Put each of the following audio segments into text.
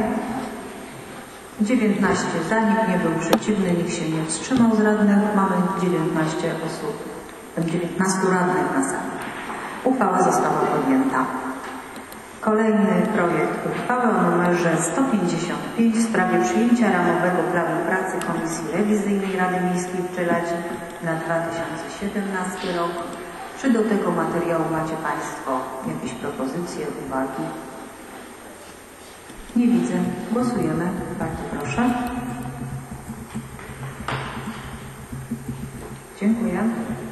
19 za, nikt nie był przeciwny, nikt się nie wstrzymał z radnych. Mamy 19 osób, 19 radnych na sali. Uchwała została podjęta. Kolejny projekt uchwały o numerze 155 w sprawie przyjęcia ramowego planu pracy Komisji Rewizyjnej Rady Miejskiej w Czeladzi na 2017 rok. Czy do tego materiału macie Państwo jakieś propozycje, uwagi? Nie widzę. Głosujemy. Bardzo proszę. Dziękuję.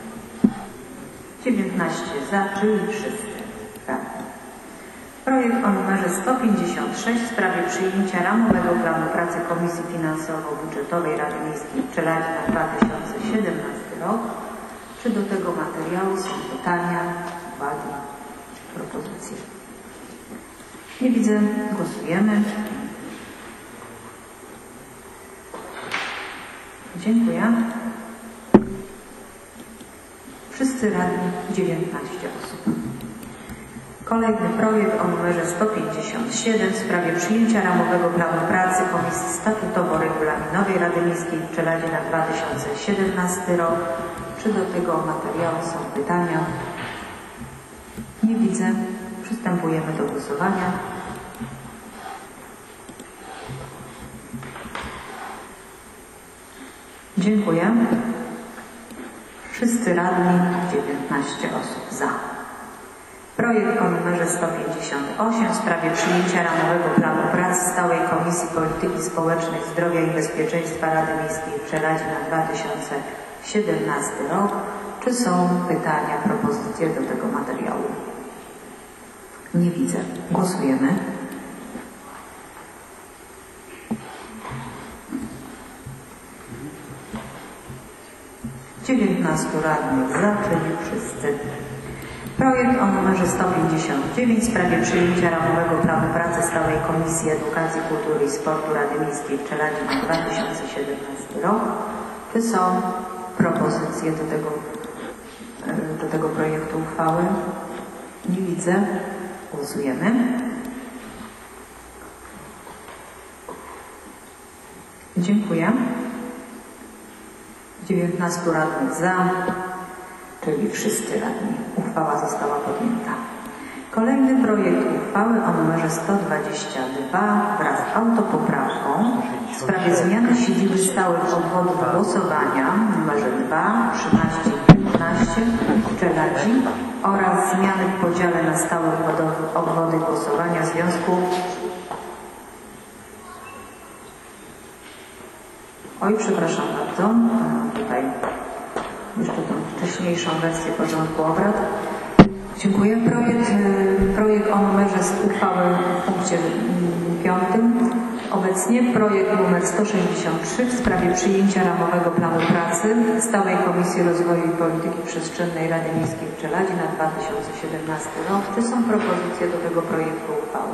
19 za, czyli wszyscy. Projekt o numerze 156 w sprawie przyjęcia ramowego planu pracy Komisji Finansowo-Budżetowej Rady Miejskiej w Czeladzi na 2017 rok. Czy do tego materiału są pytania, uwagi, propozycje? Nie widzę. Głosujemy. Dziękuję. Wszyscy radni 19 osób. Kolejny projekt o numerze 157 w sprawie przyjęcia ramowego planu pracy Komisji Statutowo-Regulaminowej Rady Miejskiej w Czeladzi na 2017 rok. Czy do tego materiału są pytania? Nie widzę. Przystępujemy do głosowania. Dziękuję. Wszyscy radni, 19 osób za. Projekt o numerze 158 w sprawie przyjęcia ramowego planu pracy Stałej Komisji Polityki Społecznej, Zdrowia i Bezpieczeństwa Rady Miejskiej w Czeladzi na 2017 rok. Czy są pytania, propozycje do tego materiału? Nie widzę. Głosujemy. Dziewiętnastu radnych za, czyli wszyscy. Projekt o numerze 159 w sprawie przyjęcia ramowego planu pracy Stałej Komisji Edukacji, Kultury i Sportu Rady Miejskiej w Czeladzi na 2017 rok. Czy są propozycje do tego projektu uchwały? Nie widzę. Głosujemy. Dziękuję. 19 radnych za, czyli wszyscy radni. Uchwała została podjęta. Kolejny projekt uchwały o numerze 122 wraz z autopoprawką w sprawie zmiany siedziby stałych obwodów głosowania w numerze 2, 13 i 15 w Czeladzi oraz zmiany w podziale na stałe obwody głosowania w związku. Oj, przepraszam bardzo. Tutaj jeszcze tą wcześniejszą wersję porządku obrad. Dziękuję. Projekt o numerze uchwały w punkcie 5. Obecnie projekt numer 163 w sprawie przyjęcia ramowego planu pracy Stałej Komisji Rozwoju i Polityki Przestrzennej Rady Miejskiej w Czeladzi na 2017 rok. Czy są propozycje do tego projektu uchwały?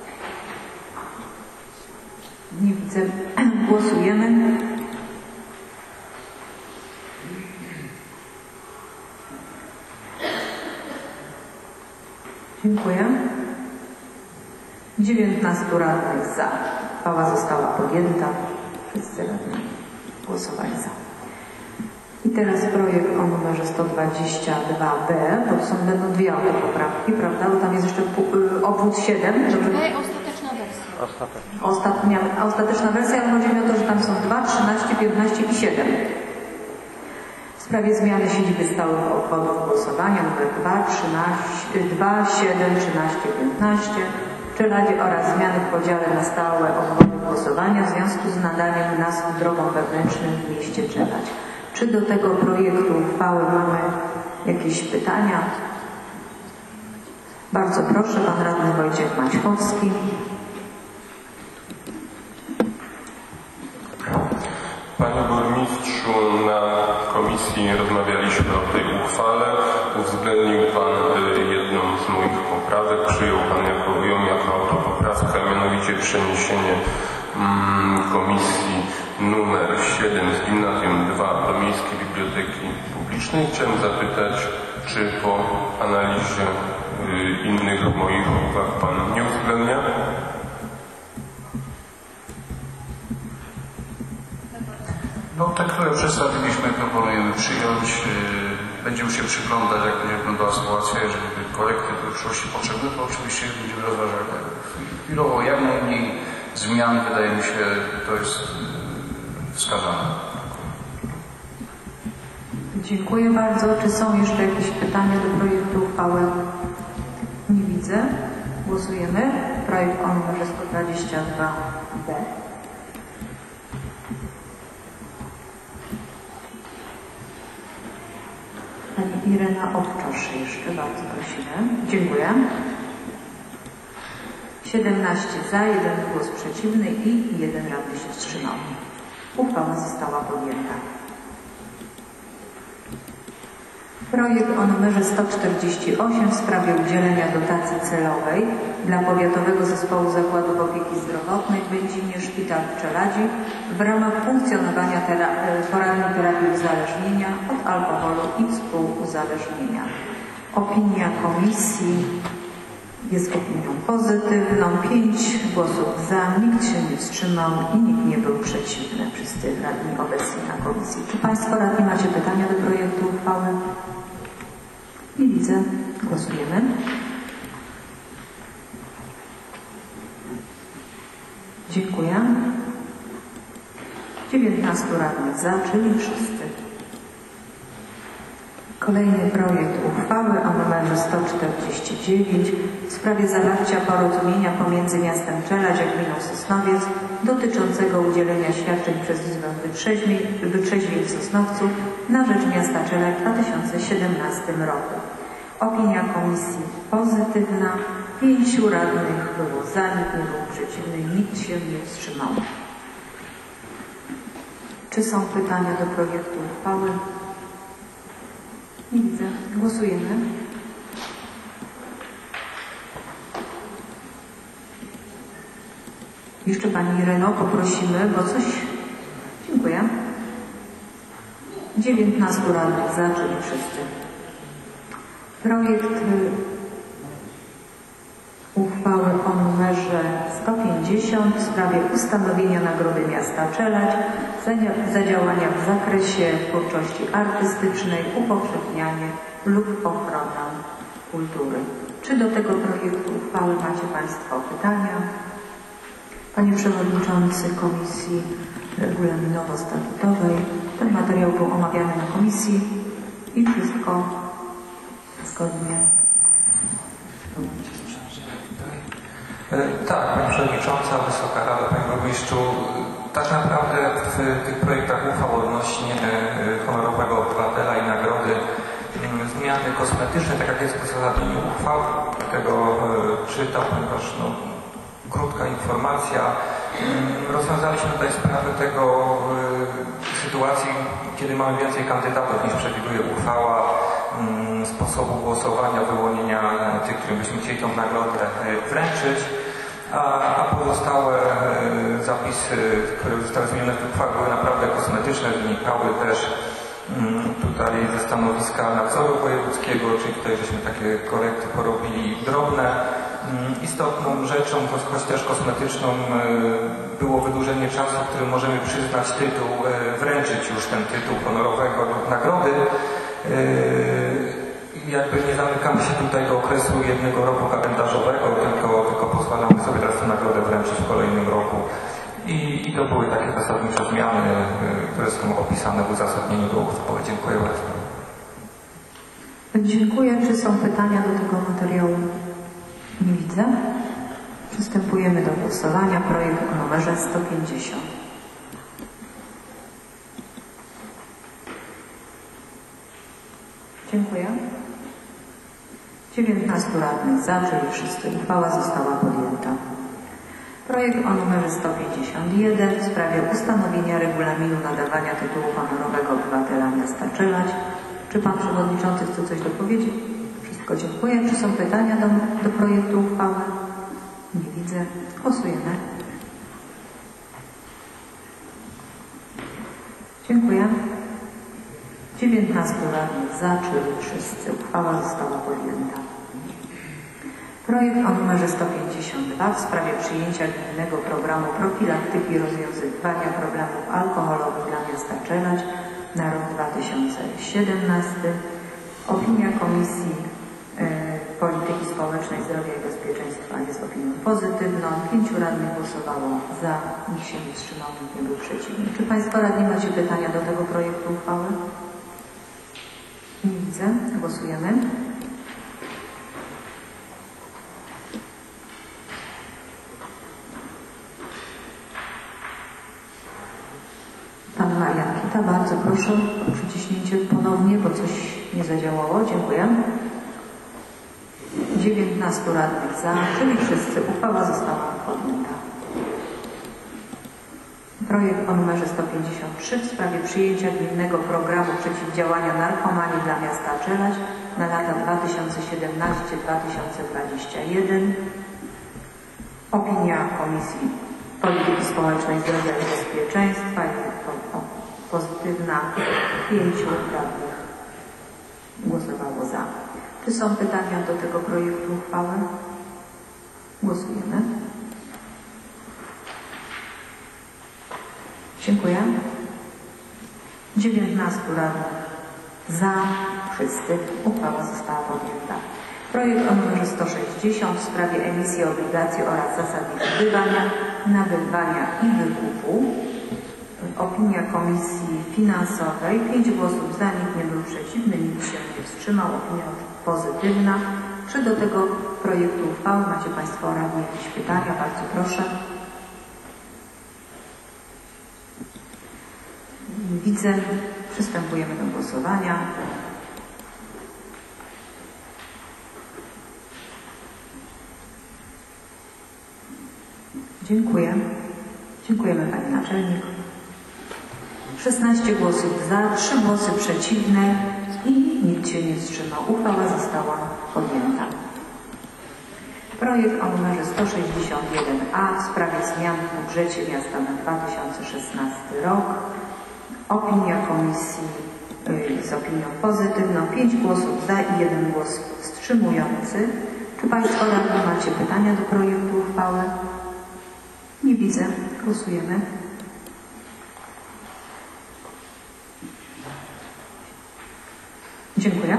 Nie widzę. Głosujemy. Dziękuję. 19 radnych za. Uchwała została podjęta. Wszyscy radni głosowali za. I teraz projekt o numerze 122b, bo będą dwie autopoprawki, prawda? Bo tam jest jeszcze obwód 7. Ostateczna wersja. Ostateczna wersja, ale chodzi mi o to, że tam są 2, 13, 15 i 7. W sprawie zmiany siedziby stałych obwodów głosowania numer 2, 7, 13, 15 w Czeladzie oraz zmiany w podziale na stałe obwody głosowania w związku z nadaniem nazw drogom wewnętrznym w mieście Czeladź. Czy do tego projektu uchwały mamy jakieś pytania? Bardzo proszę, pan radny Wojciech Maćkowski. Panie burmistrzu, na komisji rozmawialiśmy o tej uchwale. Uwzględnił pan jedną z moich poprawek, przyjął pan ją jako autopoprawkę, a mianowicie przeniesienie komisji numer 7 z gimnazjum 2 do Miejskiej Biblioteki Publicznej. Chciałem zapytać, czy po analizie innych moich uwag pan nie uwzględnia? przedstawiliśmy, proponujemy przyjąć. Będziemy się przyglądać, jak będzie wyglądała sytuacja. Jeżeli korekty w przyszłości potrzebne, to oczywiście będziemy rozważać. Chwilowo jak najmniej zmian, wydaje mi się, to jest wskazane. Dziękuję bardzo. Czy są jeszcze jakieś pytania do projektu uchwały? Nie widzę. Głosujemy. Projekt o numerze 122-B. Pani Irena Owczarz jeszcze, bardzo prosimy. Dziękuję. 17 za, 1 głos przeciwny i 1 radny się wstrzymał. Uchwała została podjęta. Projekt o numerze 148 w sprawie udzielenia dotacji celowej dla Powiatowego Zespołu Zakładów Opieki Zdrowotnej w Będzinie Szpital w Czeladzi w ramach funkcjonowania poradni terapii uzależnienia od alkoholu i współuzależnienia. Opinia komisji jest opinią pozytywną. 5 głosów za, nikt się nie wstrzymał i nikt nie był przeciwny. Wszyscy radni obecni na komisji. Czy Państwo radni macie pytania do projektu uchwały? Nie widzę. Głosujemy. Dziękuję. 19 radnych za, czyli wszyscy. Kolejny projekt uchwały o numerze 149 w sprawie zawarcia porozumienia pomiędzy miastem Czeladź a gminą Sosnowiec dotyczącego udzielenia świadczeń przez Izbę Wytrzeźwień w Sosnowcu na rzecz miasta Czeladź w 2017 roku. Opinia komisji pozytywna. 5 radnych było za, nikt nie był przeciwny, nikt się nie wstrzymał. Czy są pytania do projektu uchwały? Nie widzę. Głosujemy. Jeszcze Pani Ireno poprosimy, bo coś... Dziękuję. 19 radnych za, czyli wszyscy. Projekt uchwały o numerze 150 w sprawie ustanowienia Nagrody Miasta Czeladź za działania w zakresie twórczości artystycznej, upowszechnianie lub ochronę kultury. Czy do tego projektu uchwały macie Państwo pytania? Panie Przewodniczący Komisji Regulaminowo-Statutowej, ten materiał był omawiany na komisji i wszystko zgodnie. Tak, Pani Przewodnicząca, Wysoka Rada, Panie Burmistrzu, tak naprawdę w tych projektach uchwał odnośnie honorowego obywatela i nagrody zmiany kosmetyczne, tak jak jest w uzasadnieniu uchwał, tego czytam, ponieważ krótka informacja. Rozwiązaliśmy tutaj sprawę tego sytuacji, kiedy mamy więcej kandydatów niż przewiduje uchwała, sposobu głosowania, wyłonienia tych, którym byśmy chcieli tą nagrodę wręczyć, a pozostałe zapisy, które zostały zmienione w uchwale, były naprawdę kosmetyczne, wynikały też tutaj ze stanowiska nadzoru wojewódzkiego, czyli tutaj żeśmy takie korekty porobili drobne. Istotną rzeczą, choć też kosmetyczną, było wydłużenie czasu, w którym możemy przyznać tytuł, wręczyć już ten tytuł honorowego lub nagrody. Jakby nie zamykamy się tutaj do okresu 1 roku kalendarzowego, tylko pozwalamy sobie teraz tę nagrodę wręczyć w kolejnym roku. I to były takie zasadnicze zmiany, które są opisane w uzasadnieniu do uchwały. Dziękuję bardzo. Dziękuję. Czy są pytania do tego materiału? Nie widzę. Przystępujemy do głosowania. Projekt o numerze 150. Dziękuję. 19 radnych za, czyli wszyscy. Uchwała została podjęta. Projekt o numerze 151 w sprawie ustanowienia regulaminu nadawania tytułu honorowego obywatela miasta Czeladź. Czy Pan Przewodniczący chce coś dopowiedzieć? Wszystko dziękuję. Czy są pytania do projektu uchwały? Nie widzę. Głosujemy. Dziękuję. 19 radnych za, czyli wszyscy. Uchwała została podjęta. Projekt o numerze 152 w sprawie przyjęcia gminnego programu profilaktyki i rozwiązywania problemów alkoholowych dla miasta Czeladź na rok 2017. Opinia Komisji Polityki Społecznej, Zdrowia i Bezpieczeństwa jest opinią pozytywną. 5 radnych głosowało za, nikt się nie wstrzymał, nikt nie był przeciwny. Czy Państwo radni macie pytania do tego projektu uchwały? Nie widzę. Głosujemy. Pan Marian Kita, bardzo proszę o przyciśnięcie ponownie, bo coś nie zadziałało. Dziękuję. 19 radnych za, czyli wszyscy. Uchwała została podjęta. Projekt o numerze 153 w sprawie przyjęcia gminnego programu przeciwdziałania narkomanii dla miasta Czeladź na lata 2017-2021. Opinia Komisji Polityki Społecznej, Zdrowia i Bezpieczeństwa jest pozytywna. 5 radnych głosowało za. Czy są pytania do tego projektu uchwały? Głosujemy. Dziękuję. 19 radnych za, wszyscy. Uchwała została podjęta. Projekt o numerze 160 w sprawie emisji obligacji oraz zasad ich nabywania i wykupu. Opinia Komisji Finansowej. 5 głosów za, nikt nie był przeciwny, nikt się nie wstrzymał. Opinia pozytywna. Czy do tego projektu uchwały macie Państwo radni jakieś pytania? Bardzo proszę. Widzę. Przystępujemy do głosowania. Dziękuję. Dziękujemy Pani Naczelnik. 16 głosów za, 3 głosy przeciwne i nikt się nie wstrzymał. Uchwała została podjęta. Projekt o numerze 161a w sprawie zmian w budżecie miasta na 2016 rok. Opinia Komisji jest opinią pozytywną. 5 głosów za i 1 głos wstrzymujący. Czy Państwo radni macie pytania do projektu uchwały? Nie widzę. Głosujemy. Dziękuję.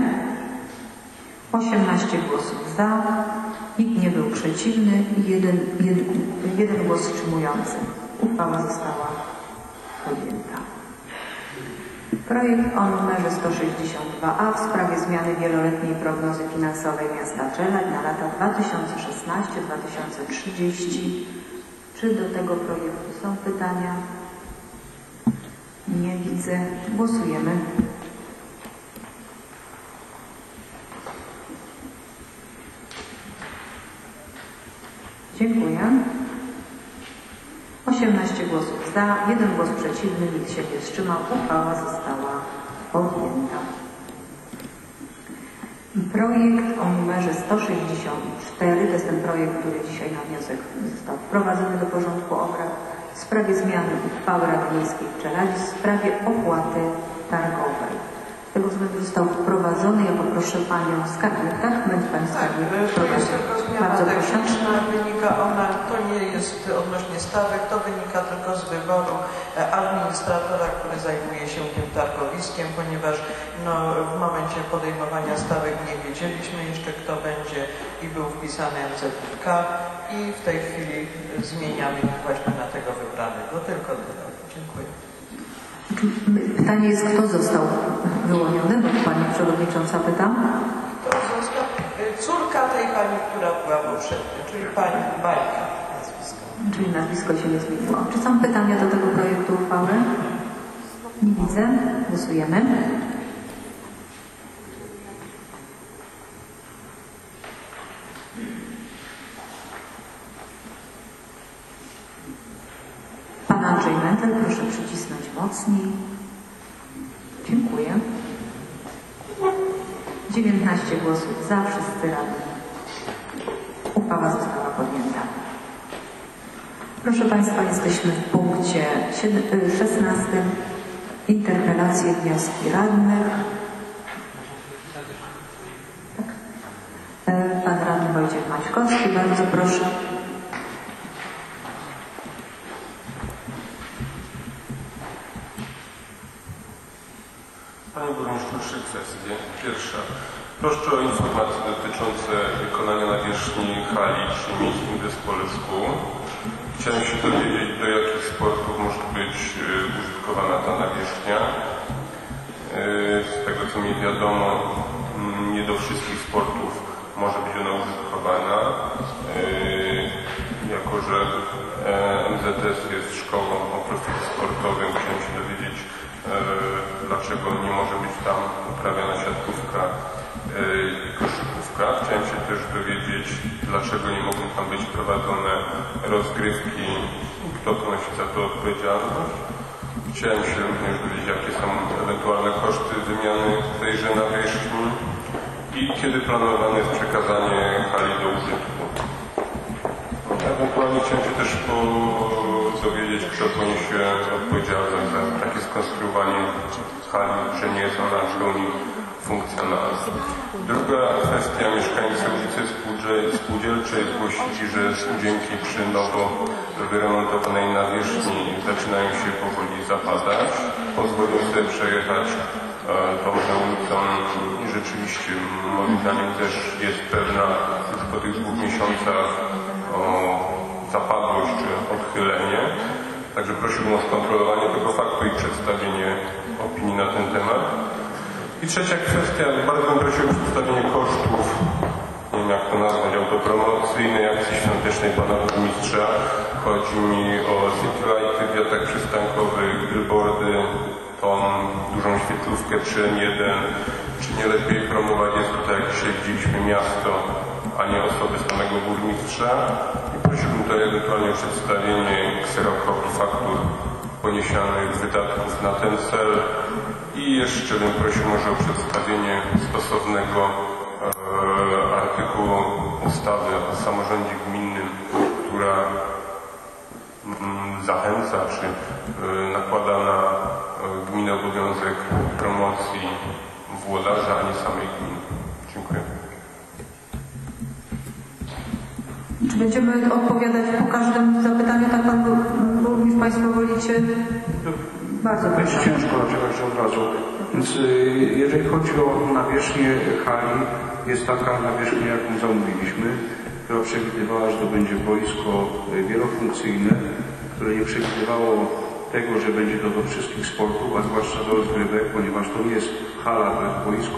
18 głosów za, nikt nie był przeciwny i jeden głos wstrzymujący. Uchwała została podjęta. Projekt o numerze 162a w sprawie zmiany wieloletniej prognozy finansowej miasta Czeladź na lata 2016-2030. Czy do tego projektu są pytania? Nie widzę. Głosujemy. Dziękuję. 18 głosów za, 1 głos przeciwny, nikt się nie wstrzymał. Uchwała została podjęta. Projekt o numerze 164, to jest ten projekt, który dzisiaj na wniosek został wprowadzony do porządku obrad w sprawie zmiany uchwały Rady Miejskiej w Czeladzi w sprawie opłaty targowej. Z tego względu został wprowadzony. Ja poproszę Panią skarbnik, tak? Będzie Pani skarbnik. To jest tylko zmiana techniczna, wynika ona, to nie jest odnośnie stawek, to wynika tylko z wyboru administratora, który zajmuje się tym targowiskiem, ponieważ w momencie podejmowania stawek nie wiedzieliśmy jeszcze, kto będzie i był wpisany MZWK i w tej chwili zmieniamy właśnie na tego wybranego. Tylko tyle. Dziękuję. Pytanie jest, kto został wyłoniony, bo Pani Przewodnicząca pyta. To został córka tej pani, która była poprzednio, czyli pani Bajka nazwisko. Czyli nazwisko się nie zmieniło. Czy są pytania do tego projektu uchwały? Nie widzę. Głosujemy. Pan Andrzej Mentel, proszę przycisnąć mocniej. Dziękuję. 19 głosów za, wszyscy radni. Uchwała została podjęta. Proszę Państwa, jesteśmy w punkcie 16. Interpelacje, wnioski radnych. Tak. Pan radny Wojciech Maćkowski, bardzo proszę. Panie Burmistrzu, 3 kwestie. Pierwsza. Proszę o informacje dotyczące wykonania nawierzchni hali przy Miejskim Zespolecku. Chciałem się dowiedzieć, do jakich sportów może być użytkowana ta nawierzchnia. Z tego co mi wiadomo, nie do wszystkich sportów może być ona użytkowana. Jako że MZS jest szkołą o profilu sportowym, chciałem się dowiedzieć, dlaczego nie może być tam uprawiana siatkówka i koszykówka. Chciałem się też dowiedzieć, dlaczego nie mogą tam być prowadzone rozgrywki i kto ponosi za to odpowiedzialność. Chciałem się również dowiedzieć, jakie są ewentualne koszty wymiany tejże nawierzchni i kiedy planowane jest przekazanie hali do użytku. Ewentualnie chciałem się też dowiedzieć, kto poniesie odpowiedzialność za takie skonstruowanie hali, że nie jest ona w pełni funkcjonalna. Druga kwestia, mieszkańcy ulicy Spółdzielczej zgłosili, że studzienki przy nowo wyremontowanej nawierzchni zaczynają się powoli zapadać. Pozwolę sobie przejechać tą ulicą i rzeczywiście moim zdaniem też jest pewna już po tych 2 miesiącach o zapadłość czy odchylenie. Także prosiłbym o skontrolowanie tego faktu i przedstawienie opinii na ten temat. I trzecia kwestia, bardzo bym prosił o przedstawienie kosztów, nie wiem jak to nazwać, autopromocyjnej akcji świątecznej pana burmistrza. Chodzi mi o citylighty, wiatek przystankowy, billboardy, tą dużą świetlówkę przy M1. Czy nie lepiej promować jest tutaj, jak dzisiaj widzieliśmy, miasto, a nie osoby samego burmistrza? I prosiłbym tutaj ewentualnie o przedstawienie kserokopii faktur poniesionych wydatków na ten cel. I jeszcze bym prosił może o przedstawienie stosownego artykułu ustawy o samorządzie gminnym, która zachęca czy nakłada na gminę obowiązek promocji włodarza, a nie samej gminy. Dziękuję. Czy będziemy odpowiadać po każdym zapytaniu, tak pan burmistrz, państwo wolicie? Bardzo proszę. Będzie ciężko zaczynać od razu. Więc jeżeli chodzi o nawierzchnię hali, jest taka nawierzchnia, jaką zamówiliśmy, która przewidywała, że to będzie boisko wielofunkcyjne, które nie przewidywało tego, że będzie to do wszystkich sportów, a zwłaszcza do rozgrywek, ponieważ to nie jest hala, to jest boisko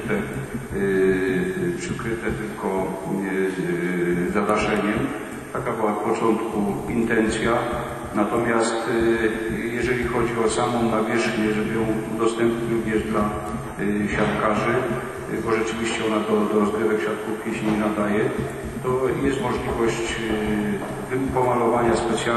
przykryte tylko zadaszeniem. Taka była od początku intencja. Natomiast jeżeli chodzi o samą nawierzchnię, żeby ją udostępnić również dla siatkarzy, bo rzeczywiście ona do rozgrywek siatkówki się nie nadaje, to jest możliwość pomalowania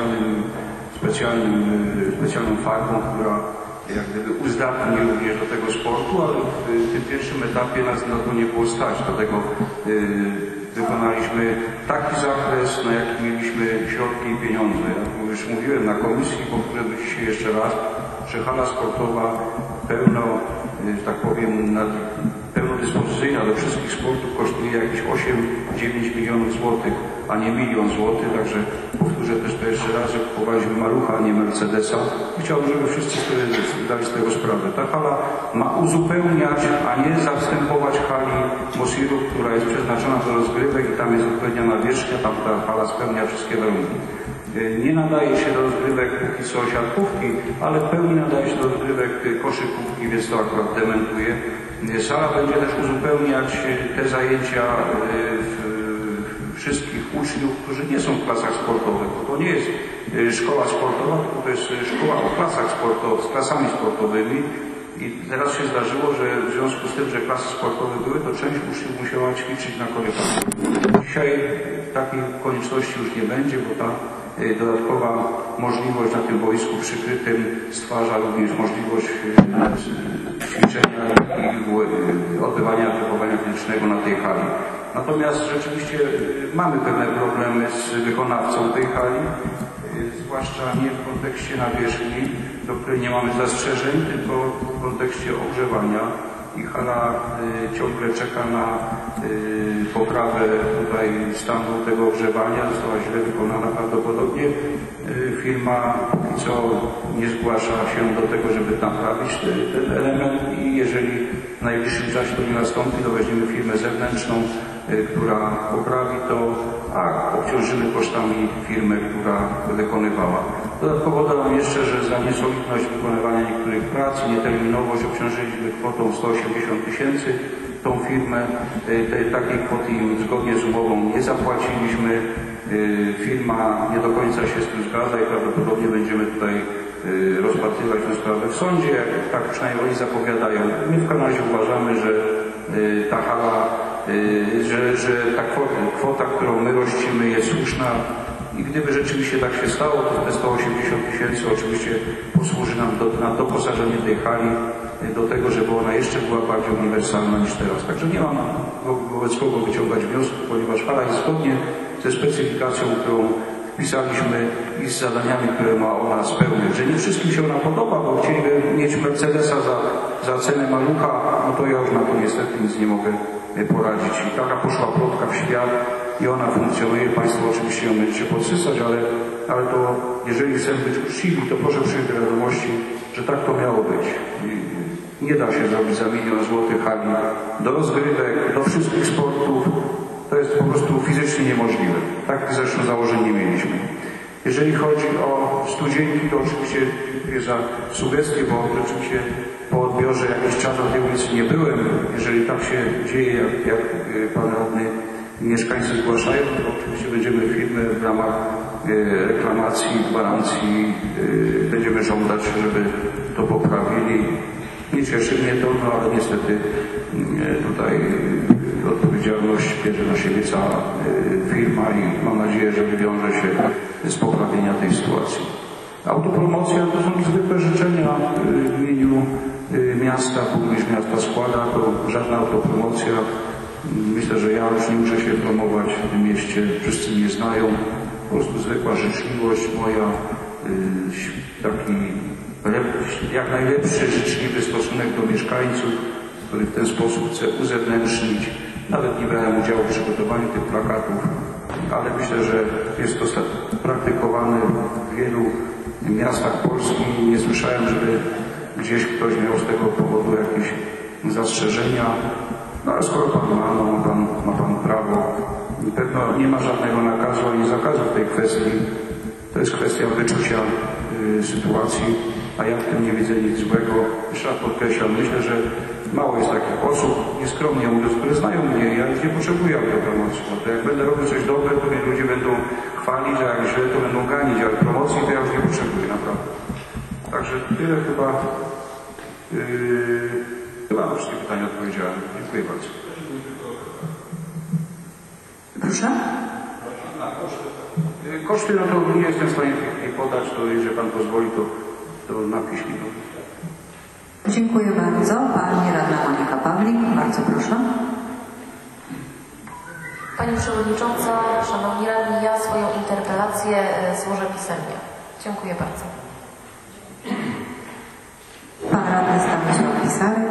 specjalną farbą, która jak gdyby uzdatni również do tego sportu, ale w tym pierwszym etapie nas na to nie było stać, dlatego wykonaliśmy taki zakres, na jaki mieliśmy środki i pieniądze. Jak już mówiłem na komisji, powtórzę to dzisiaj jeszcze raz, że hala sportowa tak powiem, pełnodyspozycyjna do wszystkich sportów kosztuje jakieś 8-9 milionów złotych, a nie 1 000 000 złotych, także powtórzę też to jeszcze raz, że kupowaliśmy malucha, a nie Mercedesa. Chciałbym, żeby wszyscy sobie zdali z tego sprawę. Ta hala ma uzupełniać, a nie zastępować hali Mosirów, która jest przeznaczona do rozgrywek i tam jest odpowiednia nawierzchnia, tam ta hala spełnia wszystkie warunki. Nie nadaje się do rozgrywek póki co siatkówki, ale w pełni nadaje się do rozgrywek koszykówki, więc to akurat dementuje. Sala będzie też uzupełniać te zajęcia wszystkich uczniów, którzy nie są w klasach sportowych, bo to nie jest szkoła sportowa, tylko to jest szkoła o klasach sportowych, z klasami sportowymi. I teraz się zdarzyło, że w związku z tym, że klasy sportowe były, to część uczniów musiała ćwiczyć na korytarzu. Dzisiaj takiej konieczności już nie będzie, bo ta dodatkowa możliwość na tym boisku przykrytym stwarza również możliwość ćwiczenia i odbywania wychowania fizycznego na tej hali. Natomiast rzeczywiście mamy pewne problemy z wykonawcą tej hali, zwłaszcza nie w kontekście nawierzchni, do której nie mamy zastrzeżeń, tylko w kontekście ogrzewania. I hala ciągle czeka na poprawę tutaj stanu tego ogrzewania. Została źle wykonana prawdopodobnie. W Firma póki co nie zgłasza się do tego, żeby naprawić ten element i jeżeli w najbliższym czasie to nie nastąpi, to weźmiemy firmę zewnętrzną, która poprawi to, a obciążymy kosztami firmę, która wykonywała. Dodatkowo dodam jeszcze, że za niesolidność wykonywania niektórych prac i nieterminowość obciążyliśmy kwotą 180 tysięcy tą firmę. Takiej kwoty im zgodnie z umową nie zapłaciliśmy. Firma nie do końca się z tym zgadza i prawdopodobnie będziemy tutaj rozpatrywać tę sprawę w sądzie, jak tak przynajmniej oni zapowiadają. My w Kanadzie uważamy, że ta hala, że ta kwota, którą my rościmy, jest słuszna i gdyby rzeczywiście tak się stało, to te 180 tysięcy oczywiście posłuży nam na doposażenie tej hali do tego, żeby ona jeszcze była bardziej uniwersalna niż teraz. Także nie mam wobec kogo wyciągać wniosków, ponieważ hala jest zgodnie ze specyfikacją, którą wpisaliśmy i z zadaniami, które ma ona spełniać. Że nie wszystkim się ona podoba, bo chcieliby mieć Mercedesa za cenę malucha, no to ja już na to niestety nic nie mogę poradzić. I taka poszła plotka w świat i ona funkcjonuje. Państwo oczywiście ją będziecie podsysać, ale to jeżeli chcemy być uczciwi, to proszę przyjąć do wiadomości, że tak to miało być. Nie da się zrobić za 1 000 000 złotych hali do rozgrywek, do wszystkich sportów. To jest po prostu fizycznie niemożliwe. Tak zresztą założeń nie mieliśmy. Jeżeli chodzi o studzienki, to oczywiście dziękuję za sugestie, bo rzeczywiście po odbiorze jakiś czas na tej ulicy nie byłem. Jeżeli tak się dzieje, jak pan radny mieszkańcy zgłaszają, to oczywiście będziemy firmy w ramach reklamacji, gwarancji, będziemy żądać, żeby to poprawili. Nie cieszy mnie to, no ale niestety tutaj odpowiedzialność bierze na siebie cała firma i mam nadzieję, że wywiąże się z poprawienia tej sytuacji. Autopromocja to są zwykłe życzenia w imieniu miasta, burmistrz miasta składa, to żadna autopromocja. Myślę, że ja już nie muszę się promować w tym mieście, wszyscy mnie znają. Po prostu zwykła życzliwość moja, taki jak najlepszy, życzliwy stosunek do mieszkańców, który w ten sposób chce uzewnętrznić. Nawet nie brałem udziału w przygotowaniu tych plakatów, ale myślę, że jest to praktykowane w wielu miastach Polski. Nie słyszałem, żeby gdzieś ktoś miał z tego powodu jakieś zastrzeżenia. No ale skoro pan ma, no ma pan prawo. Pewno nie ma żadnego nakazu ani zakazu w tej kwestii. To jest kwestia wyczucia sytuacji, a ja w tym nie widzę nic złego. Jeszcze raz podkreślam, myślę, że mało jest takich osób, nieskromnie mówiąc, które znają mnie. Ja już nie potrzebuję autopromocji. No to jak będę robił coś dobre, to mnie ludzie będą chwalić, a jak źle, to będą ganić, ale promocji to ja już nie potrzebuję, naprawdę. Także tyle chyba. Chyba na wszystkie pytania odpowiedziałem. Dziękuję bardzo. Proszę? Koszty, no to nie jestem w stanie je podać, to jeżeli pan pozwoli, to na piśmie. Dziękuję bardzo. Pani radna Monika Pawlik, bardzo proszę. Pani Przewodnicząca, Szanowni Radni, ja swoją interpelację złożę pisemnie. Dziękuję bardzo. Pan radny Stanisław Pisarek.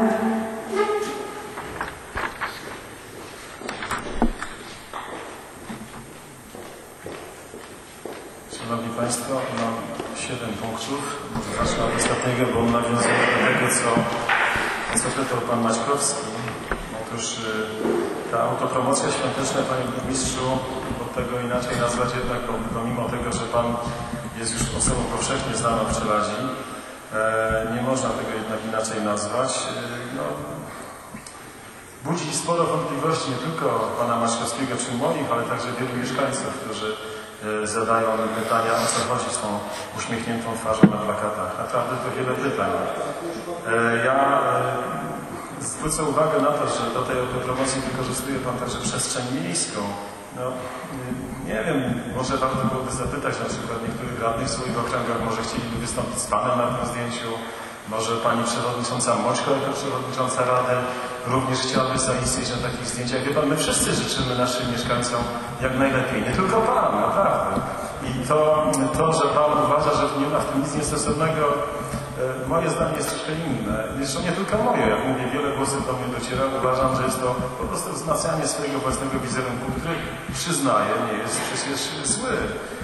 Szanowni Państwo, mam 7 punktów. Zacznę od ostatniego, bo nawiązuję do tego, co pytał Pan Maćkowski. Otóż ta autopromocja świąteczna, Panie Burmistrzu, bo tego inaczej nazwać jednak, pomimo tego, że Pan jest już osobą powszechnie znaną w Czeladzi, nie można tego jednak inaczej nazwać. No, budzi sporo wątpliwości nie tylko Pana Maćkowskiego czy moich, ale także wielu mieszkańców, którzy zadają pytania, o co chodzi z tą uśmiechniętą twarzą na plakatach. Naprawdę to wiele pytań. Ja zwrócę uwagę na to, że do tej autopromocji wykorzystuje Pan także przestrzeń miejską. No, nie wiem, może warto byłoby zapytać na przykład niektórych radnych w swoich okręgach, może chcieliby wystąpić z Panem na tym zdjęciu, może Pani Przewodnicząca Moćko jako Przewodnicząca Rady również chciałaby zaistnieć na takich zdjęciach. Wie Pan, my wszyscy życzymy naszym mieszkańcom jak najlepiej, nie tylko Pan, naprawdę. I to, że Pan uważa, że nie ma w tym nic niestosownego, moje zdanie jest troszkę inne. Zresztą nie tylko moje, jak mówię, wiele głosów do mnie dociera. Uważam, że jest to po prostu wzmacnianie swojego własnego wizerunku, który, przyznaję, nie jest przecież zły.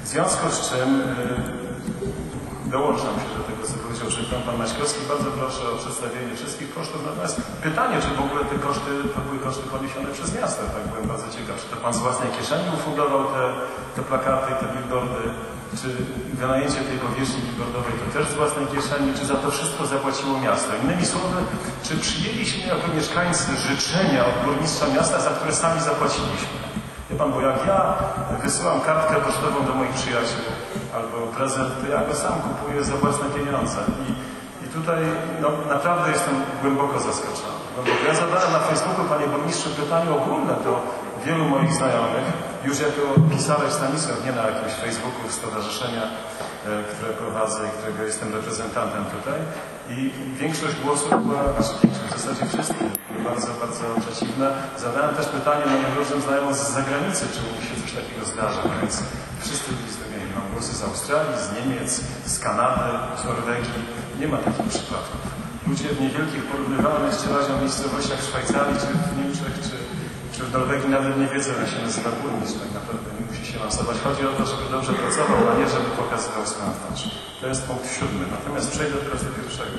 W związku z czym dołączam się do tego, co powiedział przed chwilą pan Maćkowski. Bardzo proszę o przedstawienie wszystkich kosztów. Natomiast pytanie, czy w ogóle te koszty, to były koszty poniesione przez miasto. Tak, byłem bardzo ciekaw. Czy to pan z własnej kieszeni ufundował te plakaty, te billboardy? Czy wynajęcie tej powierzchni billboardowej to też z własnej kieszeni? Czy za to wszystko zapłaciło miasto? Innymi słowy, czy przyjęliśmy jako mieszkańcy życzenia od burmistrza miasta, za które sami zapłaciliśmy? Wie pan, bo jak ja wysyłam kartkę pocztową do moich przyjaciół albo prezent, to ja go sam kupuję za własne pieniądze. I tutaj no, naprawdę jestem głęboko zaskoczony. No, bo ja zadałem na Facebooku, panie burmistrzu, pytanie ogólne do wielu moich znajomych, już jako pisarz Stanisław, nie na jakimś Facebooku stowarzyszenia, które prowadzę i którego jestem reprezentantem tutaj. I większość głosów była, w zasadzie wszystkie, bardzo, bardzo przeciwne. Zadałem też pytanie moim różnym znajomym z zagranicy, czy mi się coś takiego zdarza, więc wszyscy byli zdumieni. Mam głosy z Australii, z Niemiec, z Kanady, z Norwegii. Nie ma takich przypadków. Ludzie w niewielkich, porównywalnych z razią miejscowościach w Szwajcarii, czy w Niemczech, czy w Norwegii nawet nie wiedzą, jak się nazywa burmistrz. Tak naprawdę nie musi się lansować. Chodzi o to, żeby dobrze pracował, a nie żeby pokazywał swoją twarz. To jest punkt 7. Natomiast przejdę teraz do pierwszego.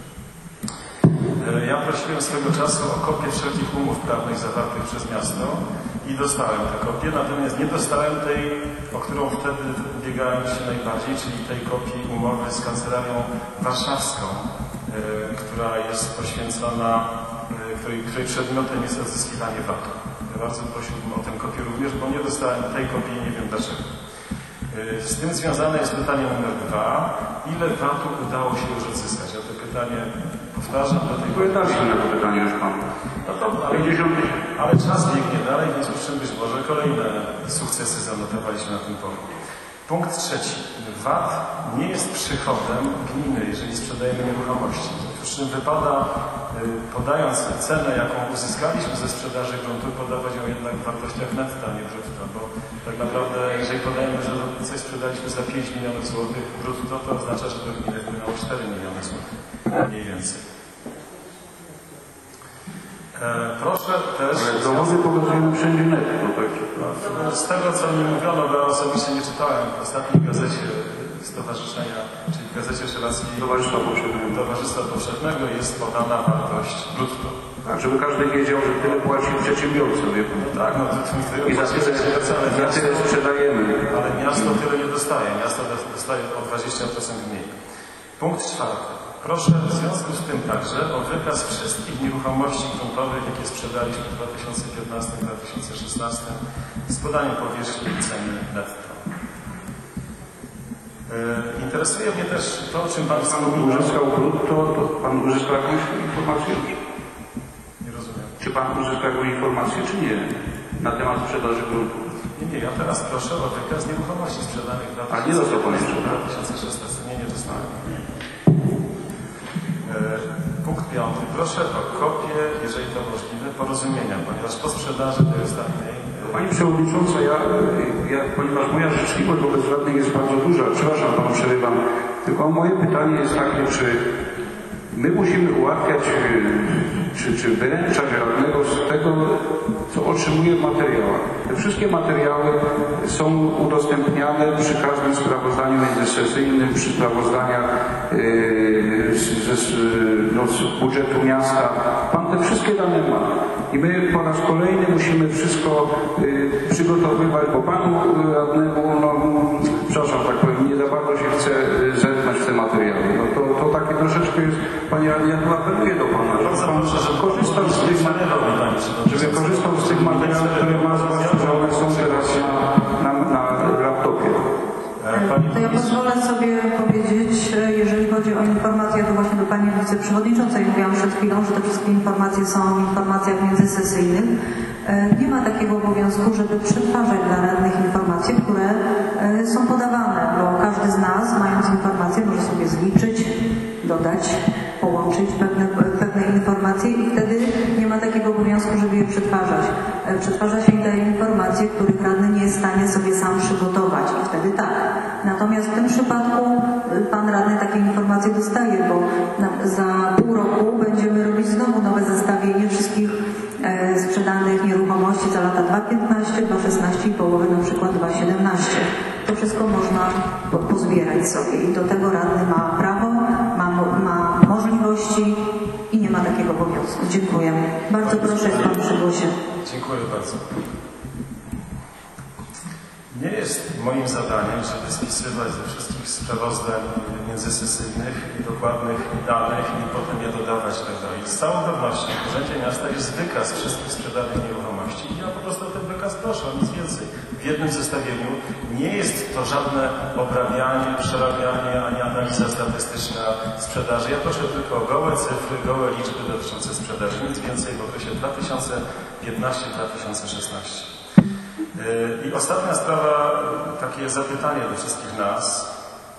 Ja prosiłem swego czasu o kopię wszelkich umów prawnych zawartych przez miasto i dostałem tę kopię, natomiast nie dostałem tej, o którą wtedy ubiegałem się najbardziej, czyli tej kopii umowy z Kancelarią Warszawską, która jest poświęcona, której przedmiotem jest odzyskiwanie VAT-u. Ja bardzo prosiłbym o tę kopię również, bo nie dostałem tej kopii i nie wiem dlaczego. Z tym związane jest pytanie numer 2. Ile VAT-u udało się już odzyskać? Ja to pytanie powtarzam do tej pory. Na to pytanie już pan. No to, ale czas biegnie dalej, więc już być może kolejne sukcesy zanotowaliśmy na tym polu. Punkt 3. VAT nie jest przychodem gminy, jeżeli sprzedajemy nieruchomości. W czym wypada, podając cenę, jaką uzyskaliśmy ze sprzedaży gruntu, podawać ją jednak w wartościach netto, a nie brutto, bo tak naprawdę, jeżeli podajemy, że coś sprzedaliśmy za 5 milionów złotych brutto, to oznacza, że do gminy wpłynęło 4 miliony złotych, mniej więcej. Proszę też... Ale dowody pokazujemy wszędzie netto, także... Z tego, co mi mówiono, bo ja osobiście nie czytałem w ostatniej gazecie stowarzyszenia, czyli w gazecie szelackiej Towarzystwa Powszechnego jest podana wartość brutto. Tak, żeby każdy wiedział, że tyle płaci przedsiębiorca, wie pan. No tak, no to i za tyle sprzedajemy. Ale miasto tyle nie dostaje. Miasto dostaje o 20% mniej. Punkt 4. Proszę w związku z tym także o wykaz wszystkich nieruchomości gruntowych, jakie sprzedaliśmy w 2015-2016 z podaniem powierzchni i ceny netto. Interesuje mnie też to, o czym Pan wspomniał. Uzyskał brutto, to Pan uzyskał jakąś informację? Nie rozumiem. Czy Pan uzyskał jakąś informację, czy nie? Na temat sprzedaży gruntu? Nie, ja teraz proszę o wykaz nieruchomości sprzedanych w 2016. Nie dostałem. Punkt 5. Proszę o kopię, jeżeli to możliwe, porozumienia, ponieważ po sprzedaży tej ostatniej... Pani Przewodnicząca, ponieważ moja życzliwość wobec radnych jest bardzo duża, przepraszam, Panu przerywam, tylko moje pytanie jest takie, czy my musimy ułatwiać, czy wyręczać radnego z tego, co otrzymuje w materiałach. Te wszystkie materiały są udostępniane przy każdym sprawozdaniu międzysesyjnym, przy sprawozdaniach z budżetu miasta. Pan te wszystkie dane ma. I my po raz kolejny musimy wszystko przygotowywać, bo Panu radnemu, przepraszam, tak powiem, nie za bardzo się chce zetknąć w te materiały. No to takie troszeczkę jest, Panie radny, ja tu apeluję do Pana, żeby Pan korzystał z tych materiałów, które ma, zwłaszcza, że one są teraz na laptopie. To ja pozwolę sobie powiedzieć, jeżeli chodzi o informacje, to właśnie do Pani Wiceprzewodniczącej mówiłam przed chwilą, że te wszystkie informacje są w informacjach międzysesyjnych. Nie ma takiego obowiązku, żeby przetwarzać dla radnych informacje, które są podawane, bo każdy z nas, mając informacje, może sobie zliczyć, dodać, połączyć pewne informacje i wtedy nie ma takiego obowiązku, żeby je przetwarzać. Przetwarza się i daje informacje, których radny nie jest w stanie sobie sam przygotować i wtedy tak. Natomiast w tym przypadku Pan radny takie informacje dostaje, bo za pół roku będziemy robić znowu nowe zestawienie wszystkich sprzedanych nieruchomości za lata 2015, 2016 i połowy na przykład 2017. To to wszystko można pozbierać sobie i do tego radny ma prawo, ma możliwości i nie ma takiego obowiązku. Dziękuję. Bardzo proszę, pan przy głosie. Dziękuję bardzo. Nie jest moim zadaniem, żeby spisywać ze wszystkich sprawozdań międzysesyjnych i dokładnych danych i potem je dodawać tego. I z całą pewnością w Urzędzie Miasta jest wykaz wszystkich sprzedanych nieruchomości i ja po prostu o ten wykaz proszę, o nic więcej. W jednym zestawieniu nie jest to żadne obrabianie, przerabianie, ani analiza statystyczna sprzedaży. Ja proszę tylko o gołe cyfry, gołe liczby dotyczące sprzedaży. Nic więcej w okresie 2015-2016. I ostatnia sprawa, takie zapytanie do wszystkich nas,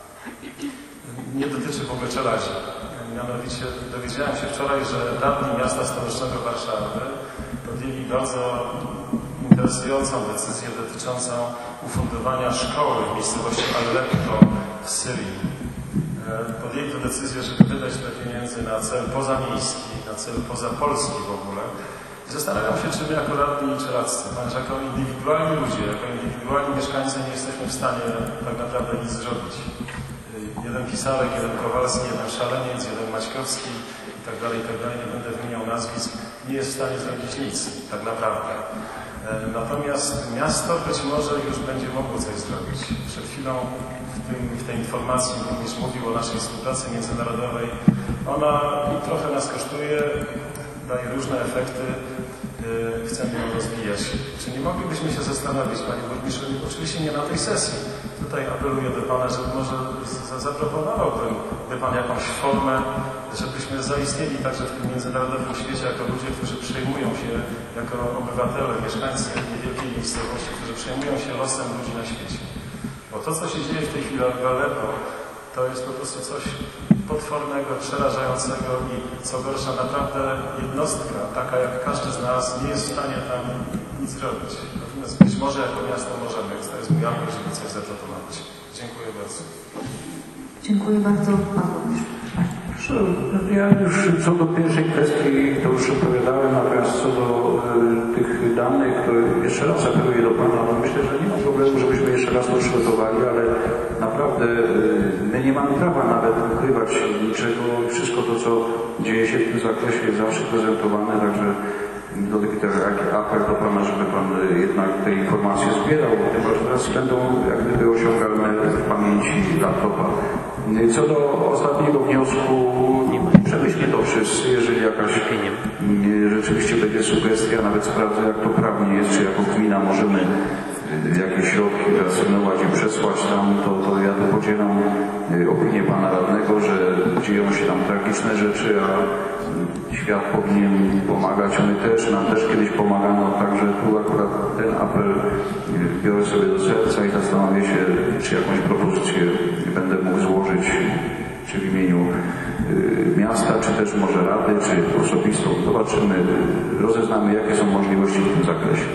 nie dotyczy w ogóle Czelazi. Mianowicie dowiedziałem się wczoraj, że radni miasta stołecznego Warszawy podjęli bardzo interesującą decyzję dotyczącą ufundowania szkoły w miejscowości Aleppo w Syrii. Podjęli tę decyzję, żeby wydać te pieniędzy na cel pozamiejski, na cel pozapolski w ogóle. Zastanawiam się, czy my jako radni czeladzy, ponieważ jako indywidualni ludzie, jako indywidualni mieszkańcy nie jesteśmy w stanie tak naprawdę nic zrobić. Jeden Pisarek, jeden Kowalski, jeden Szaleniec, jeden Maćkowski i tak dalej, nie będę wymieniał nazwisk, nie jest w stanie zrobić nic, tak naprawdę. Natomiast miasto być może już będzie mogło coś zrobić. Przed chwilą w tej informacji również mówił o naszej współpracy międzynarodowej. Ona trochę nas kosztuje, daje różne efekty, chcemy ją rozwijać. Czy nie moglibyśmy się zastanowić, Panie Burmistrzu, oczywiście nie na tej sesji, tutaj apeluję do Pana, że może zaproponowałby Pan jakąś formę, żebyśmy zaistnieli także w tym międzynarodowym świecie jako ludzie, którzy przejmują się, jako obywatele, mieszkańcy niewielkiej miejscowości, którzy przejmują się losem ludzi na świecie. Bo to, co się dzieje w tej chwili w Aleppo, to jest po prostu coś potwornego, przerażającego i co gorsza, naprawdę jednostka, taka jak każdy z nas, nie jest w stanie tam nic zrobić. Natomiast być może jako miasto możemy, to jest mój apel, żeby coś zaproponować. Dziękuję bardzo. Dziękuję bardzo. Pan Burmistrz. Ja już co do pierwszej kwestii to już opowiadałem, natomiast co do tych danych, to jeszcze raz apeluję do Pana, no myślę, że nie ma problemu, żebyśmy jeszcze raz to przygotowali, ale naprawdę my nie mamy prawa nawet ukrywać niczego. Wszystko to, co dzieje się w tym zakresie jest zawsze prezentowane, także do taki apel do Pana, żeby Pan jednak te informacje zbierał, ponieważ teraz będą jak gdyby osiągalne w pamięci laptopa. Co do ostatniego wniosku, przemyślcie to wszyscy, jeżeli jakaś rzeczywiście będzie sugestia, nawet sprawdzę, jak to prawnie jest, czy jako gmina możemy jakieś środki wyasygnować i przesłać tam, to ja tu podzielam opinię Pana Radnego, że dzieją się tam tragiczne rzeczy, a świat powinien pomagać. Nam też kiedyś pomagano, także tu akurat ten apel biorę sobie do serca i zastanowię się, czy jakąś propozycję będę mógł złożyć, czy w imieniu miasta, czy też może rady, czy osobistą. Zobaczymy, rozeznamy, jakie są możliwości w tym zakresie.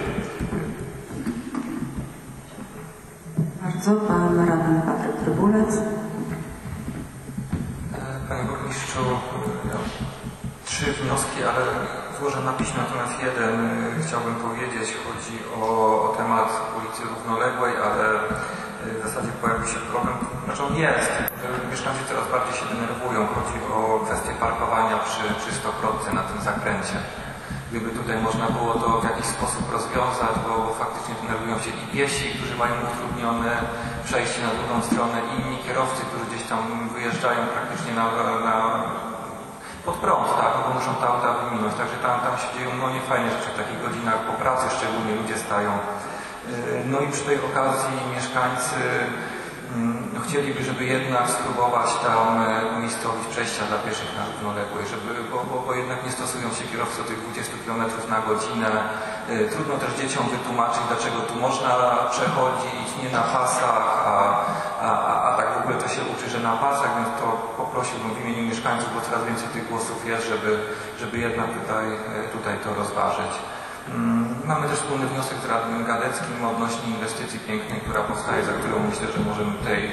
Bardzo. Pan radny Patryk Trybulec. Panie Burmistrzu, 3 wnioski, ale złożę na piśmie, natomiast jeden chciałbym powiedzieć. Chodzi o temat ulicy Równoległej, ale w zasadzie pojawił się problem, znaczy on jest. Mieszkańcy coraz bardziej się denerwują. Chodzi o kwestię parkowania przy Stokrotce na tym zakręcie. Gdyby tutaj można było to w jakiś sposób rozwiązać, bo faktycznie denerwują się i piesi, którzy mają utrudnione przejście na drugą stronę, i inni kierowcy, którzy gdzieś tam wyjeżdżają praktycznie pod prąd, tak, bo muszą te auta wyminąć. Także tam się dzieją niefajne rzeczy w takich godzinach po pracy, szczególnie ludzie stają. No i przy tej okazji mieszkańcy chcieliby, żeby jednak spróbować tam umiejscowić przejścia dla pieszych na równoległej, bo jednak nie stosują się kierowcy tych 20 km na godzinę. Trudno też dzieciom wytłumaczyć, dlaczego tu można przechodzić nie na pasach, a tak w ogóle to się uczy, że na pasach, więc to poprosiłbym w imieniu mieszkańców, bo coraz więcej tych głosów jest, żeby jednak tutaj to rozważyć. Mamy też wspólny wniosek z radnym Gadeckim odnośnie inwestycji pięknej, która powstaje, za którą myślę, że możemy tutaj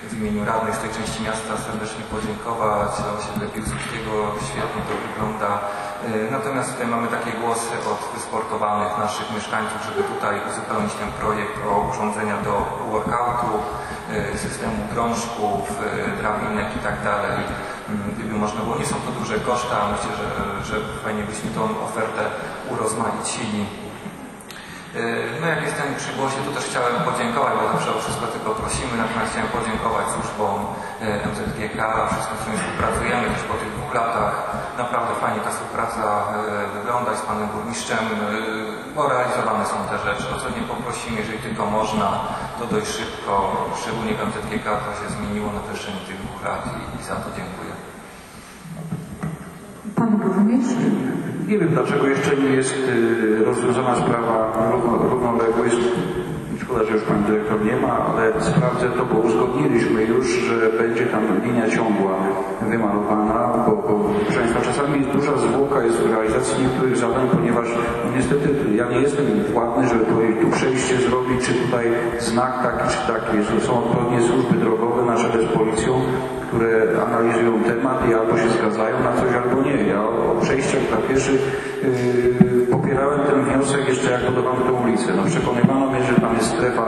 w imieniu radnych z tej części miasta serdecznie podziękować. Osiedle Piłsudskiego świetnie to wygląda. Natomiast tutaj mamy takie głosy od wysportowanych naszych mieszkańców, żeby tutaj uzupełnić ten projekt o urządzenia do workoutu, systemu drążków, drabinek i tak dalej. Gdyby można było, nie są to duże koszta, a myślę, że fajnie byśmy tą ofertę urozmaicili. No jak jestem przy głosie, to też chciałem podziękować, bo zawsze o wszystko tylko prosimy, natomiast chciałem podziękować służbom MZGK, wszystkim, z którymi współpracujemy też po tych 2 latach. Naprawdę fajnie ta współpraca wygląda z panem burmistrzem, bo realizowane są te rzeczy. O co nie poprosimy, jeżeli tylko można, to dość szybko, szczególnie w MZGK to się zmieniło na przestrzeni tych 2 lat i za to dziękuję. Pan burmistrz? Nie wiem, dlaczego jeszcze nie jest rozwiązana sprawa równoległej. Szkoda, że już pan dyrektor nie ma, ale sprawdzę to, bo uzgodniliśmy już, że będzie tam linia ciągła wymalowana, bo proszę Państwa, czasami jest duża zwłoka jest w realizacji niektórych zadań, ponieważ niestety ja nie jestem władny, żeby powiedzieć, tu przejście zrobić, czy tutaj znak taki, czy taki. Są odpowiednie służby drogowe na czele z policją, które analizują temat i albo się zgadzają na coś, albo nie. Ja o przejściach dla pieszych popierałem ten wniosek jeszcze jak budowano tę ulicę. No, przekonywano mnie, że tam jest strefa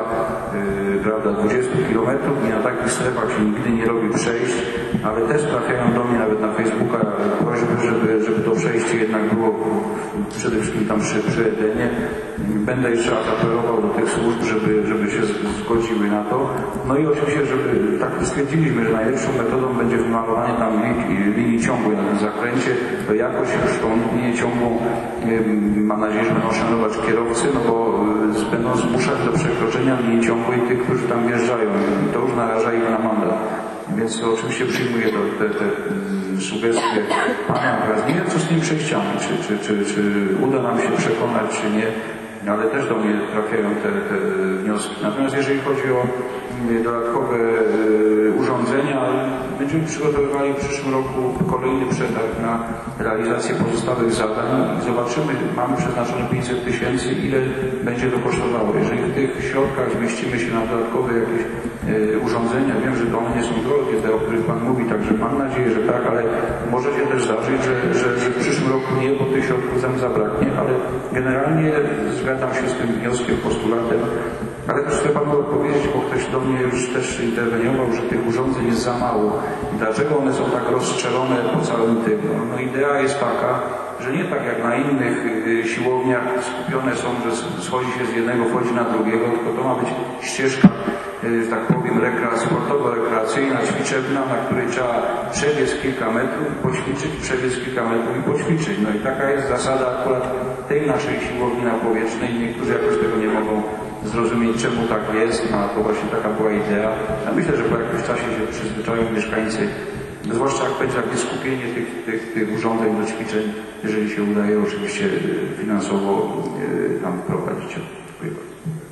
20 km i na takich strefach się nigdy nie robi przejść, ale też trafiają do mnie nawet na Facebooka prośby, żeby to przejście jednak było przede wszystkim tam przy Edenie. Będę jeszcze raz apelował do tych służb, żeby się zgodziły na to. No i oczywiście, żeby tak stwierdziliśmy, że najlepszą metodą będzie wymalowanie tam linii ciągłej na tym zakręcie, to jakoś już tą linię ciągłą mam nadzieję, że będą szanować kierowcy, no bo będą zmuszać do przekroczenia linii ciągłej tych, którzy tam wjeżdżają i to już naraża ich na mandat. Więc to oczywiście przyjmuję te sugestie pana. Teraz nie wiem, co z tymi przejściami, czy uda nam się przekonać, czy nie, ale też do mnie trafiają te wnioski. Natomiast jeżeli chodzi o dodatkowe urządzenia, będziemy przygotowywali w przyszłym roku kolejny przetarg na realizację pozostałych zadań i zobaczymy, mamy przeznaczone 500 000, ile będzie to kosztowało. Jeżeli w tych środkach zmieścimy się na dodatkowe jakieś urządzenia, wiem, że to one nie są drogie, te, o których pan mówi, także mam nadzieję, że tak, ale może się też zdarzyć, że w przyszłym roku nie, bo tych środków nam zabraknie, ale generalnie zgadzam się z tym wnioskiem, postulatem, ale też chcę panu odpowiedzieć, bo ktoś do mnie już też interweniował, że tych urządzeń jest za mało. I dlaczego one są tak rozstrzelone po całym tym? No idea jest taka, że nie tak jak na innych siłowniach skupione są, że schodzi się z jednego, wchodzi na drugiego, tylko to ma być ścieżka, że tak powiem, sportowo-rekreacyjna, ćwiczebna, na której trzeba przebiec kilka metrów, poćwiczyć, przebiec kilka metrów i poćwiczyć. No i taka jest zasada akurat tej naszej siłowni na Powietrznej. Niektórzy jakoś tego nie mogą zrozumieć, czemu tak jest, no a to właśnie taka była idea. Ja myślę, że po jakimś czasie się przyzwyczają mieszkańcy, zwłaszcza jak będzie takie skupienie tych urządzeń do ćwiczeń, jeżeli się udaje oczywiście finansowo tam wprowadzić. Dziękuję bardzo.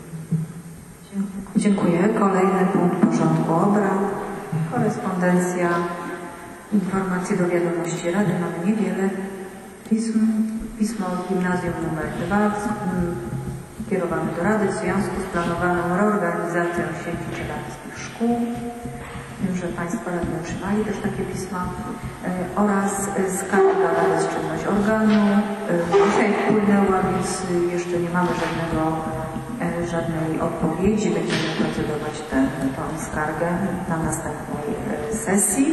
Dziękuję. Kolejny punkt porządku obrad. Korespondencja. Informacje do wiadomości Rady. Mamy niewiele pism. Pismo od gimnazjum nr 2 kierowane do Rady w związku z planowaną reorganizacją sieci czeladskich szkół. Wiem, że Państwo radni otrzymali też takie pisma oraz skarga na bezczynność organu. Dzisiaj wpłynęła, więc jeszcze nie mamy żadnej odpowiedzi. Będziemy procedować tę skargę na następnej sesji.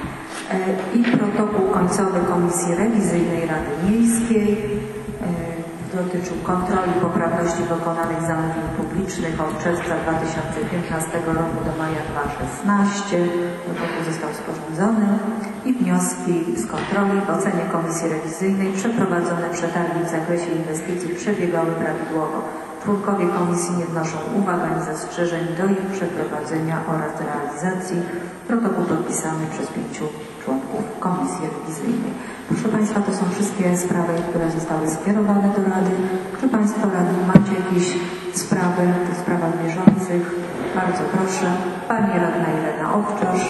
I protokół końcowy Komisji Rewizyjnej Rady Miejskiej dotyczył kontroli poprawności wykonanych zamówień publicznych od czerwca 2015 roku do maja 2016. Protokół został sporządzony i wnioski z kontroli w ocenie Komisji Rewizyjnej przeprowadzone przetargi w zakresie inwestycji przebiegały prawidłowo. Członkowie komisji nie wnoszą uwag ani zastrzeżeń do ich przeprowadzenia oraz realizacji. Protokół podpisany przez 5 członków Komisji Rewizyjnej. Proszę Państwa, to są wszystkie sprawy, które zostały skierowane do Rady. Czy Państwo radni macie jakieś sprawy w sprawach bieżących? Bardzo proszę. Pani radna Irena Owczarz.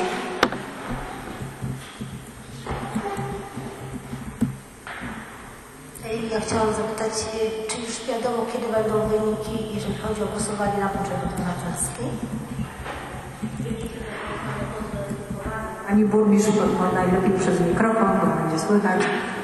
Ja chciałam zapytać, czy już wiadomo, kiedy będą wyniki, jeżeli chodzi o głosowanie na poczcie obywatelskiej? Pani burmistrz, bo najlepiej przez mikrofon, bo będzie słychać.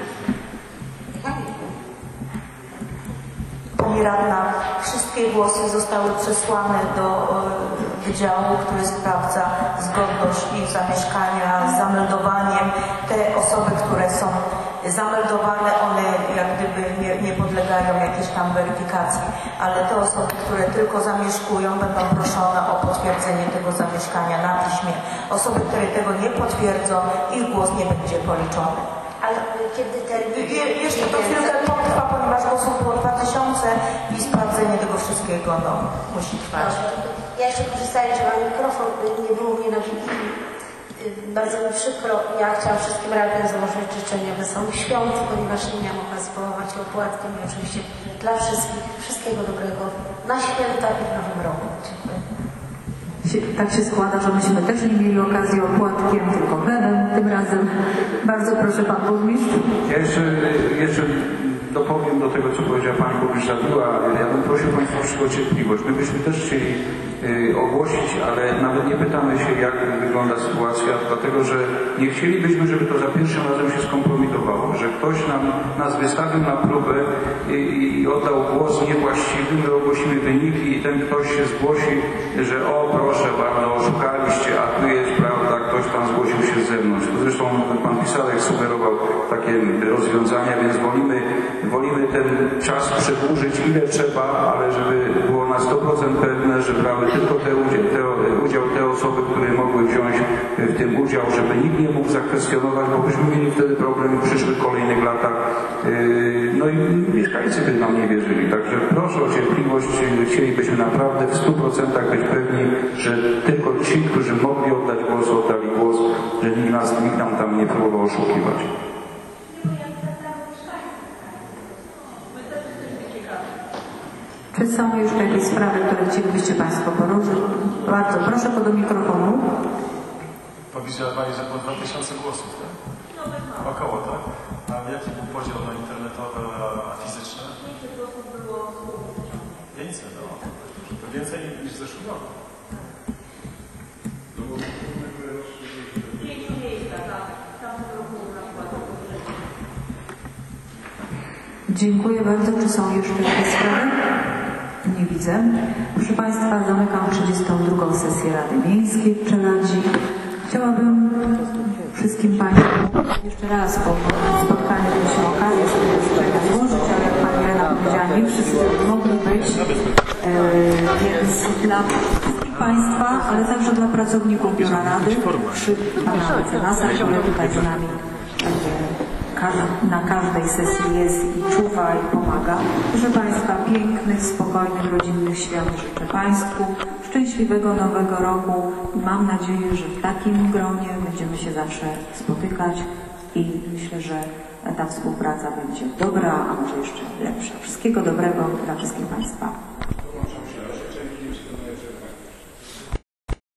Pani radna, wszystkie głosy zostały przesłane do wydziału, który sprawdza zgodność ich zamieszkania z zameldowaniem. Te osoby, które są zameldowane, one jak gdyby nie podlegają jakiejś tam weryfikacji, ale te osoby, które tylko zamieszkują, będą proszone o potwierdzenie tego zamieszkania na piśmie. Osoby, które tego nie potwierdzą, ich głos nie będzie policzony. Ale kiedy termin? Jeszcze to chwilkę potrwa, ponieważ głosów było 2000 i sprawdzenie tego wszystkiego musi trwać. Ja jeszcze korzystając, że mam mikrofon, nie było mnie na Wigilii. Bardzo mi przykro. Ja chciałam wszystkim radnym złożyć życzenia wesołych świąt, ponieważ nie miałam okazji połować się opłatkiem i oczywiście dla wszystkich wszystkiego dobrego na święta i w nowym roku. Dziękuję. Tak się składa, że myśmy też nie mieli okazji opłatkiem, tylko chlebem tym razem. Bardzo proszę, pan burmistrz. Ja jeszcze dopowiem do tego, co powiedziała pani burmistrz Zawiła. Ja bym prosił państwa o cierpliwość. My byśmy też chcieli ogłosić, ale nawet nie pytamy się, jak wygląda sytuacja, dlatego że nie chcielibyśmy, żeby to za pierwszym razem się skompromitowało, że ktoś nas wystawił na próbę i oddał głos niewłaściwy, my ogłosimy wyniki i ten ktoś się zgłosi, że o proszę bardzo, oszukaliście, a tu jest prawda, ktoś tam zgłosił się z zewnątrz. Zresztą pan Pisalek sugerował takie rozwiązania, więc wolimy ten czas przedłużyć ile trzeba, ale żeby było na 100% pewne, że brały tylko udział te osoby, które mogły wziąć w tym udział, żeby nikt nie mógł zakwestionować, bo byśmy mieli wtedy problem w przyszłych kolejnych latach. No i mieszkańcy by nam nie wierzyli. Także proszę o cierpliwość. Chcielibyśmy naprawdę w 100% być pewni, że tylko ci, którzy mogli oddać głos, oddali głos, że nikt nam tam nie próbował oszukiwać. Czy są jeszcze jakieś sprawy, które chcielibyście państwo poruszyć? Bardzo proszę do mikrofonu. Powiedziała pani, że było 2000 głosów, tak? Około, tak? A jaki był podział na internetowe, a fizyczne? 500 głosów było. 500, no. To więcej niż w zeszłym roku. Dziękuję bardzo. Czy są jeszcze jakieś sprawy? Nie widzę. Proszę państwa, zamykam 32. sesję Rady Miejskiej w Czeladzi. Chciałabym wszystkim państwu jeszcze raz po spotkaniu mieliśmy okazję sobie życzenia złożyć, ale jak pani Rena powiedziała, nie wszyscy mogli być, więc dla wszystkich państwa, ale także dla pracowników Biura Rady, przy pana mecenasa, który tutaj z nami na każdej sesji jest i czuwa i pomaga. Proszę państwa, pięknych, spokojnych, rodzinnych świąt życzę państwu, szczęśliwego nowego roku i mam nadzieję, że w takim gronie będziemy się zawsze spotykać i myślę, że ta współpraca będzie dobra, a może jeszcze lepsza. Wszystkiego dobrego dla wszystkich państwa.